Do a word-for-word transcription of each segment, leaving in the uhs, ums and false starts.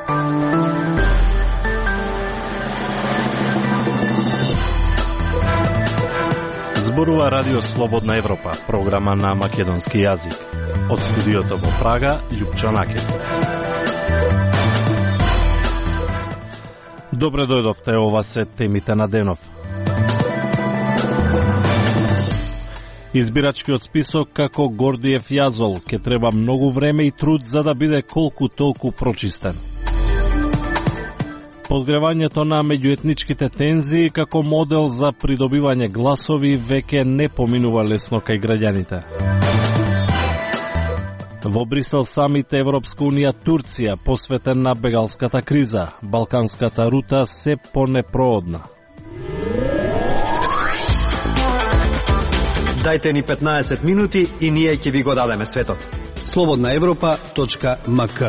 Зборува Радио Слободна Европа, програма на македонски јазик. Од студиото во Прага, Љупчо Накет. Добре дојдовте, ова се темите на денов. Избирачкиот список како Гордиев јазол ќе треба многу време и труд за да биде колку толку прочистен. Подгревањето на меѓуетничките тензии како модел за придобивање гласови веќе не поминува лесно кај граѓаните. Во Брисел самит Европска унија Турција посветен на бегалската криза, балканската рута се понепроодна. Дајте ни петнаесет минути и ние ќе ви го дадеме светот. слободна европа точка ем ка.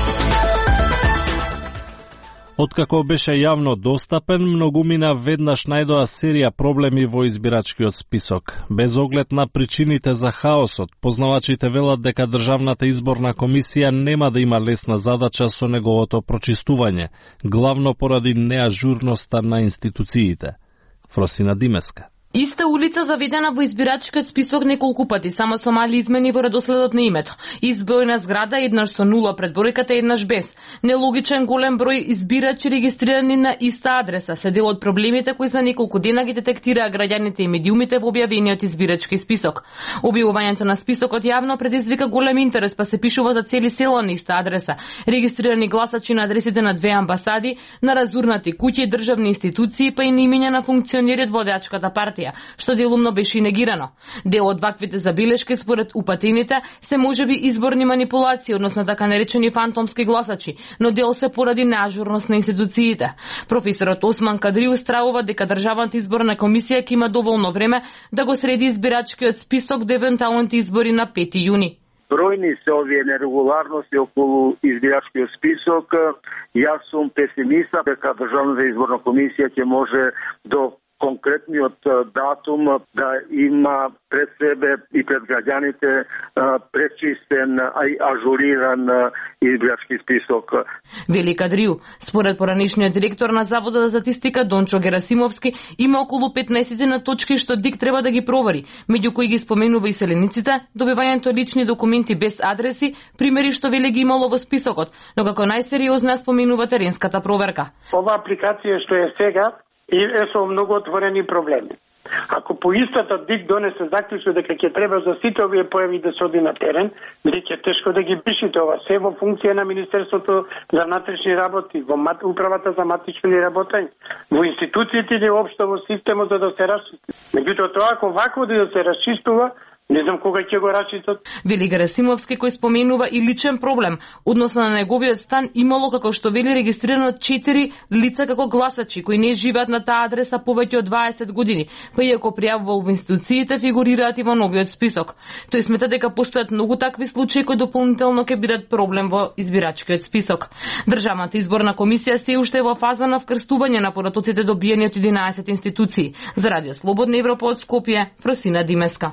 Откако беше јавно достапен, многумина веднаш најдоа серија проблеми во избирачкиот список. Без оглед на причините за хаосот, познавачите велат дека Државната изборна комисија нема да има лесна задача со неговото прочистување, главно поради неажурноста на институциите. Фросина Димеска. Иста улица заведена во избирачкиот список неколку пати, само со мали измени во редоследот на името. Избројна зграда еднаш со нула пред бројката, еднаш без. Нелогичен голем број избирачи регистрирани на иста адреса се дел од проблемите кои за неколку дена ги детектираа граѓаните и медиумите во објавениот избирачки список. Објавувањето на списокот јавно предизвика голем интерес, па се пишува за цели села на иста адреса. Регистрирани гласачи на адресите на две амбасади, на разурнати куќи и државни институции, па и на имиња на функционерот водачката партија, што делумно беше негирано. Дел од ваквите забелешки според упатените се можеби изборни манипулации, односно така наречени фантомски гласачи, но дел се поради неажурност на институциите. Професорот Осман Кадри устравува дека Државната изборна комисија ќе има доволно време да го среди избирачкиот список до евентуалните избори на пети јуни. Бројни се овие нерегуларности околу избирачкиот список. Јас сум песимиста дека Државната изборна комисија ќе може до конкретниот датум да има пред себе и пред граѓаните пречистен и ажуриран избирачки список. Вели Кадрију, според поранишниот директор на Заводот за статистика Дончо Герасимовски, има околу петнаесет на точки што ДИК треба да ги провери, меѓу кои ги споменува и селениците, добивањето лични документи без адреси, примери што вели ги имало во списокот, но како најсериозна споменува теренската проверка. Ова апликација што е сега и е со многу отворени проблеми. Ако по истата ДИК донесе заклучок дека ќе треба за сите овие појави да се оди на терен, бидејќи е тешко да ги пишите ова се во функција на Министерството за внатрешни работи, во управата за матични работења, во институциите или општо во системот за да се расчисти. Меѓутоа тоа ако вакво да се расчистува, не знам кога ќе го расчистат. Вели Герасимовски, кој споменува и личен проблем, односно на неговиот стан имало, како што вели, регистрирано четири лица како гласачи кои не живеат на таа адреса повеќе од дваесет години, па иако пријавувал во институциите, фигурираат и во новиот список. Тој смета дека постојат многу такви случаи кои дополнително ќе бидат проблем во избирачкиот список. Државната изборна комисија се уште е во фаза на вкрстување на поратоците добиени од единаесет институции. За Радио Слободна Европа од Скопје, Фросина Димеска.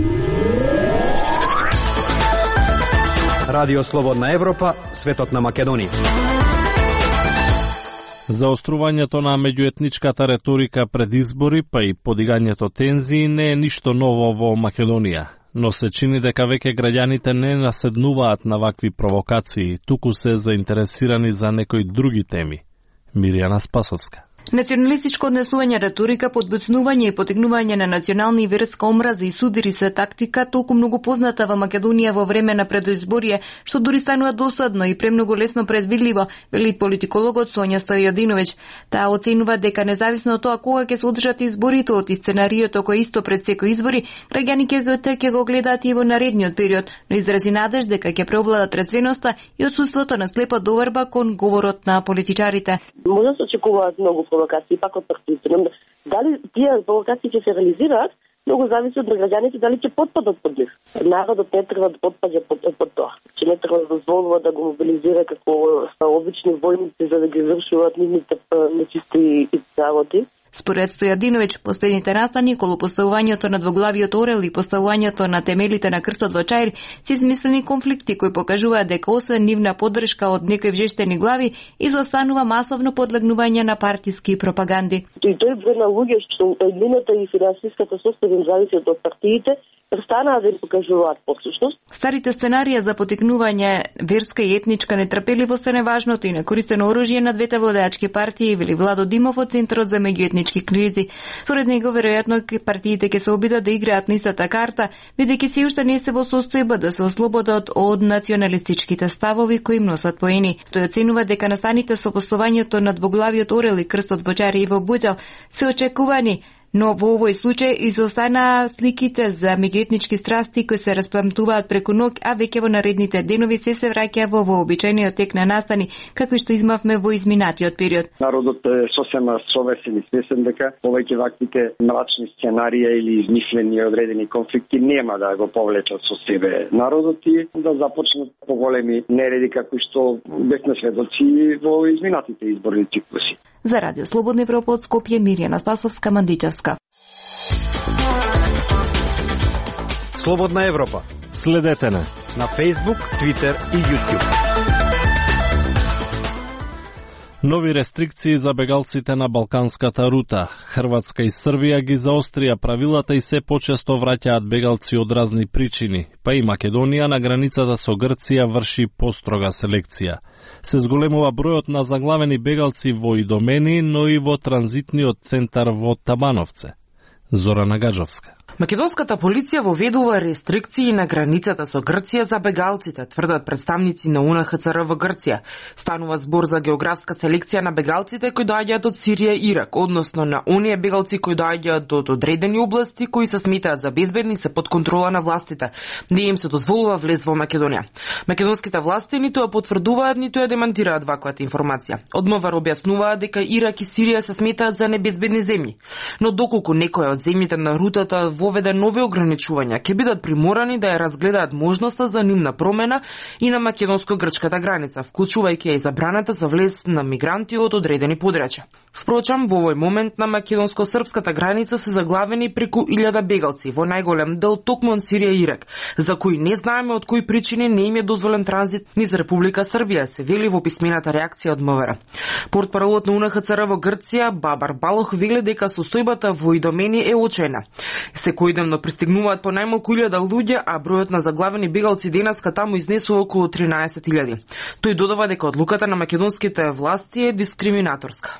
Радио Слободна Европа, светот на Македонија. Заострувањето на меѓуетничката реторика пред избори, па и подигањето тензии не е ништо ново во Македонија, но се чини дека веќе граѓаните не наседнуваат на вакви провокации, туку се заинтересирани за некои други теми. Миријана Спасовска. Националистичко однесување реторика, подбуцнување и потигнување на национална и верска омраза и судири се тактика толку многу позната во Македонија во време на предизборие, што дури станува досадно и премногу лесно предвидливо, вели политикологот Сонја Стојадиновиќ. Таа оценува дека независно од тоа кога ќе се одржат изборите од сценариото кој исто пред секој избори, граѓани ќе го гледаат и во наредниот период, но изрази надеж дека ќе преовладат трезвеноста и отсуството на слепа доверба кон говорот на политичарите. Може да се очекуваат многу провокации, пак од партиите. Дали тие провокации ќе се реализираат, многу зависи од граѓаните дали ќе потпадат под нив. Народот не треба да потпаѓа под, под тоа. Че не треба да дозволува да го мобилизира како обични војници за да ги извршуваат нивните нечисти работи. Според Стојадиновиќ, последните настани околу поставувањето на двоглавиот орел и поставувањето на темелите на крстот во Чаир се измислени конфликти кои покажуваат дека освен нивна поддршка од некои вжештени глави, изостанува масовно подлегнување на партиски пропаганди. И тој број на луѓе што еднината и финансиската состојба зависи од партиите, престанаа да им покажуваат послушност. Старите сценарија за потикнување верска и етничка нетрпеливост е неважното и некористено оружје на двете владеачки партии, вели Владо Димов од Центарот за меѓуетнички кризи. Според него, веројатно партиите ќе се обидат да играат на истата карта, бидејќи се уште не се во состојба да се ослободат од националистичките ставови кои им носат поени. Тој оценува дека настаните со послувањето на двоглавиот орел и крстот во Чаир и во Будел се очекувани, но во овој случај изостанаа сликите за меѓуетнички страсти кои се распламтуваат преку ноќ, а веќе во наредните денови се се враќа во вообичаениот тек на настани, како што измавме во изминатиот период. Народот е сосема совесен и свесен дека повеќе ваквите мрачни сценарија или измислени одредени конфликти нема да го повлечат со себе народот и да започнат поголеми нереди како што бевме сведоци во изминатите изборни циклуси. За Радио Слободна Европа од Скопје, Мирјана Спасовска, Мандичевска. Слободна Европа. Следете на на Facebook, Twitter и YouTube. Нови рестрикции за бегалците на Балканската рута. Хрватска и Србија ги заострија правилата и се почесто враќаат бегалци од разни причини, па и Македонија на границата со Грција врши построга селекција. Се зголемува бројот на заглавени бегалци во Идомени, но и во транзитниот центар во Табановце. Зорана Гаджовска. Македонската полиција воведува рестрикции на границата со Грција за бегалците, тврдат представници на У Н Х Ц Р во Грција. Станува збор за географска селекција на бегалците кои доаѓаат од Сирија и Ирак, односно на оние бегалци кои доаѓаат од одредени области кои се сметаат за безбедни и се под контрола на властите. Не им се дозволува влез во Македонија. Македонските власти ниту ја потврдуваат, ниту ја демантираат ваквата информација. Од МВР објаснуваат дека Ирак и Сирија се сметаат за небезбедни земји. Но доколку некоја од земјите на рутата воведе нови ограничувања, ќе бидат приморани да ја разгледаат можноста за нивна промена и на македонско-грчката граница, вклучувајќи ја и забраната за влез на мигранти од одредени подрачја. Впрочем, во овој момент на македонско-српската граница се заглавени преку илјада бегалци, во најголем дел токму од Сирија и Ирак, за кои не знаеме од кои причини не им е дозволен транзит низ Република Србија, се вели во писмената реакција од МВР. Портпаролот на У Н Х Ц Р во Грција, Бабар Балох, вели дека состојбата во Идомени е очајна. Секојдневно пристигнуваат по најмалку илјада луѓе, а бројот на заглавени бегалци денеска таму изнесува околу тринаесет илјади. Тој додава дека одлуката на македонските власти е дискриминаторска.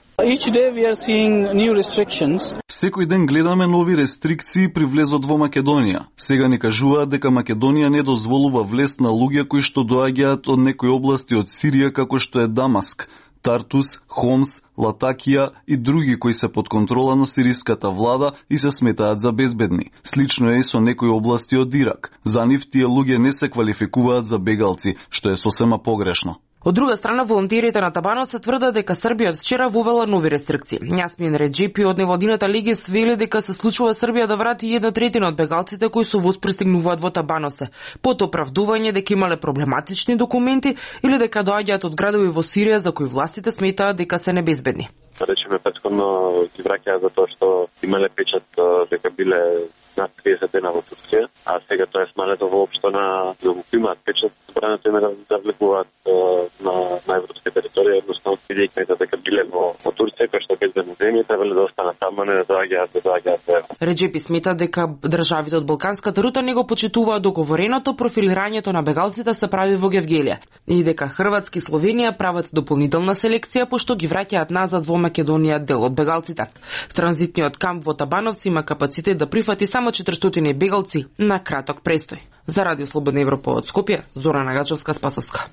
Секој ден гледаме нови рестрикции при влезот во Македонија. Сега ни кажуваат дека Македонија не дозволува влез на луѓе кои што доаѓаат од некои области од Сирија како што е Дамаск, Тартус, Хомс, Латакија и други кои се под контрола на сириската влада и се сметаат за безбедни. Слично е и со некои области од Ирак. За нив тие луѓе не се квалификуваат за бегалци, што е сосема погрешно. Од друга страна, волонтерите на Табанов се тврдат дека Србија од вчера вовела нови рестрикции. Јасмин Реджепи од невладината лига свели дека се случува Србија да врати една третина од бегалците кои со воз пристигнуваат во Табановце, под оправдување дека имале проблематични документи или дека доаѓаат од градови во Сирија за кои властите сметаат дека се небезбедни. Речеме претходно ги враќаат за тоа што имале печат дека биле над триесет дена во Турција, а сега тоа е смалето воопшто на доколку имаат печат, забрането им е да влегуваат на, на европска територија, односно бидејќи дека биле во, во Турција, кој што безбедни земји, требале да останат таму, не да доаѓаат, да доаѓаат. Реджепи смета дека државите од Балканската рута не го почитуваат договореното профилирањето на бегалците се прави во Гевгелија и дека Хрватска и Словенија прават дополнителна селекција пошто ги враќаат назад во Македонија дел од бегалците. Транзитниот камп во Табановци има капацитет да прифати само четиристотини бегалци на краток престој. За Радио Слободна Европа од Скопје, Зорана Гаджовска, Спасовска.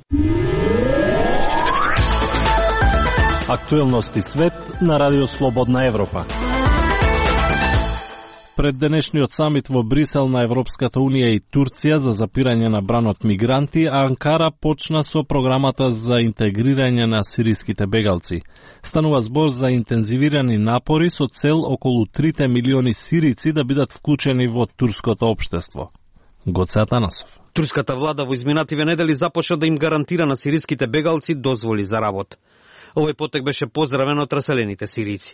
Актуелности свет на Радио Слободна Европа. Пред денешниот самит во Брисел на Европската Унија и Турција за запирање на бранот мигранти, Анкара почна со програмата за интегрирање на сириските бегалци. Станува збор за интензивирани напори со цел околу три милиони сирици да бидат вклучени во турското општество. Гоце Атанасов. Турската влада во изминативе недели започна да им гарантира на сириските бегалци дозволи за работа. Овој потек беше поздравен од раселените сирици.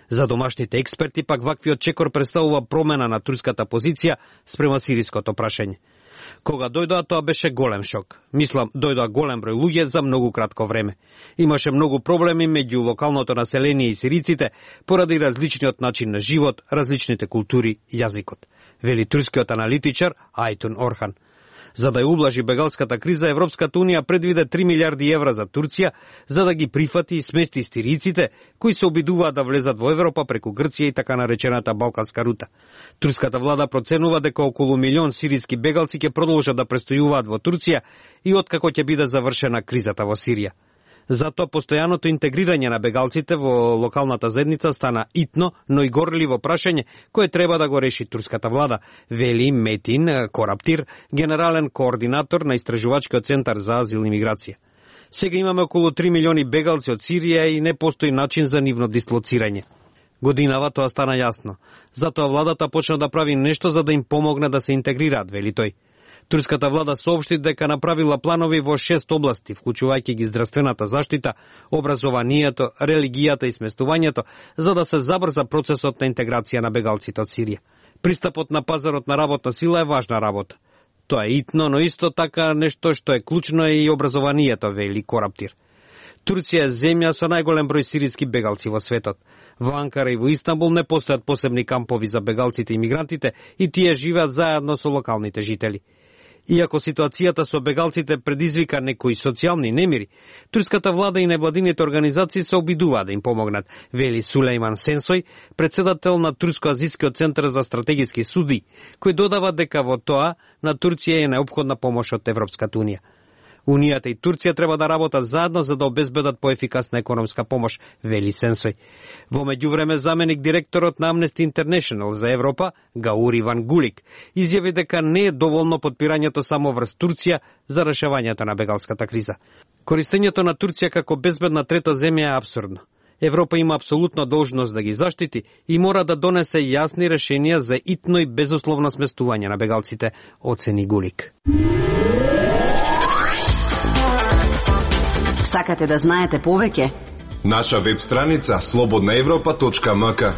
За домашните експерти пак ваквиот чекор представува промена на турската позиција спрема сириското прашање. Кога дојдоа, тоа беше голем шок. Мислам, дојдоа голем број луѓе за многу кратко време. Имаше многу проблеми меѓу локалното население и сириците поради различниот начин на живот, различните култури, јазикот, вели турскиот аналитичар Айтун Орхан. За да ја ублажи бегалската криза, Европската унија предвиде три милиарди евра за Турција, за да ги прифати и смести сириците кои се обидуваат да влезат во Европа преку Грција и така наречената Балканска рута. Турската влада проценува дека околу милион сириски бегалци ќе продолжат да престојуваат во Турција и откако ќе биде завршена кризата во Сирија. Затоа постојаното интегрирање на бегалците во локалната заедница стана итно, но и горливо прашање кое треба да го реши турската влада, вели Метин Кораптир, генерален координатор на Истражувачкиот центар за азил и миграција. Сега имаме околу три милиони бегалци од Сирија и не постои начин за нивно дислоцирање. Годинава тоа стана јасно. Затоа владата почна да прави нешто за да им помогне да се интегрираат, вели тој. Турската влада соопшти дека направила планови во шест области, вклучувајќи ги здравствената заштита, образованието, религијата и сместувањето, за да се забрза процесот на интеграција на бегалците од Сирија. Пристапот на пазарот на работна сила е важна работа. Тоа е итно, но исто така нешто што е клучно е и образованието, вели Кораптир. Турција е земја со најголем број сириски бегалци во светот. Во Анкара и во Истанбул не постојат посебни кампови за бегалците и мигрантите и тие живеат заедно со локалните жители. Иако ситуацијата со бегалците предизвика некои социјални немири, турската влада и невладините организации се обидуваат да им помогнат, вели Сулейман Сенсој, председател на Турско-азискиот центар за стратегиски суди, кој додава дека во тоа на Турција е неопходна помош од Европската унија. Унијата и Турција треба да работат заедно за да обезбедат поефикасна економска помош, вели Сенсој. Во меѓувреме заменик директорот на Amnesty International за Европа, Гаури Ван Гулик, изјави дека не е доволно подпирањето само врз Турција за решавањето на бегалската криза. Користењето на Турција како безбедна трета земја е апсурдно. Европа има апсолутно должност да ги заштити и мора да донесе јасни решенија за итно и безусловно сместување на бегалците, оцени Гулик. Сакате да знаете повеќе? Наша веб страница слободна европа точка ем ка.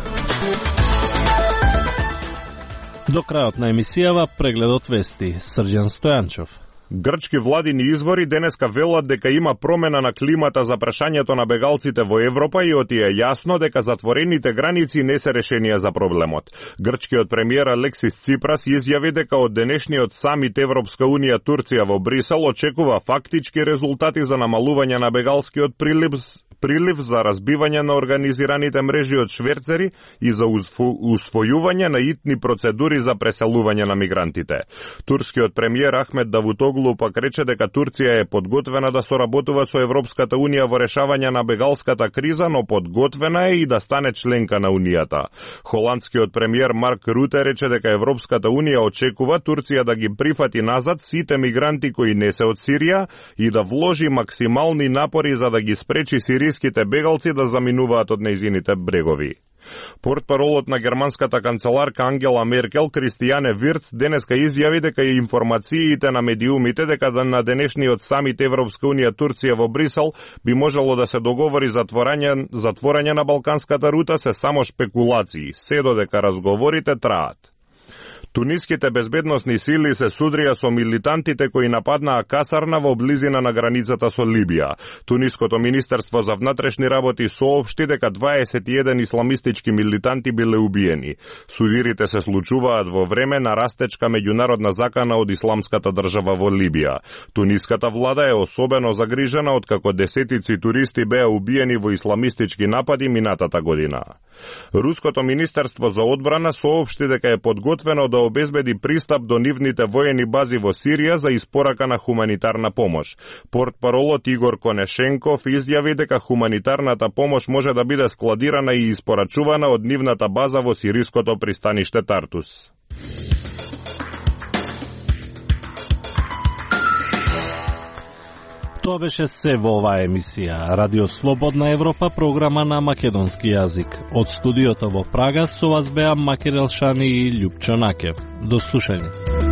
До крајот на емисијава прегледот вести. Срđan Стојанчов. Грчки владини извори денеска велат дека има промена на климата за прашањето на бегалците во Европа и оти е јасно дека затворените граници не се решенија за проблемот. Грчкиот премиер Алексис Ципрас изјави дека од денешниот самит Европска унија Турција во Брисел очекува фактички резултати за намалување на бегалскиот прилив прилив за разбивање на организираните мрежи од шверцери и за усвојување на итни процедури за преселување на мигрантите. Турскиот премиер Ахмет Давутоглу пак рече дека Турција е подготвена да соработува со Европската унија во решавање на бегалската криза, но подготвена е и да стане членка на унијата. Холандскиот премиер Марк Руте рече дека Европската унија очекува Турција да ги прифати назад сите мигранти кои не се од Сирија и да вложи максимални напори за да ги спречи сириските бегалци да заминуваат од нејзините брегови. Портпаролот на германската канцеларка Ангела Меркел, Кристијане Вирц, денеска изјави дека и информациите на медиумите дека на денешниот самит Европска унија Турција во Брисел би можело да се договори затворање, затворање на Балканската рута се само шпекулации, се додека разговорите траат. Туниските безбедносни сили се судрија со милитантите кои нападнаа касарна во близина на границата со Либија. Туниското министерство за внатрешни работи соопшти дека дваесет и еден исламистички милитанти биле убиени. Судирите се случуваат во време на растечка меѓународна закана од исламската држава во Либија. Туниската влада е особено загрижена откако десетици туристи беа убиени во исламистички напади минатата година. Руското министерство за одбрана соопшти дека е подготвено да обезбеди пристап до нивните воени бази во Сирија за испорака на хуманитарна помош. Портпаролот Игор Конешенков изјави дека хуманитарната помош може да биде складирана и испорачувана од нивната база во сириското пристаниште Тартус. Тоа беше се во оваа емисија. Радио Слободна Европа, програма на македонски јазик. Од студиото во Прага со вас беа Макер Елшани и Љупчо Накев. До слушање.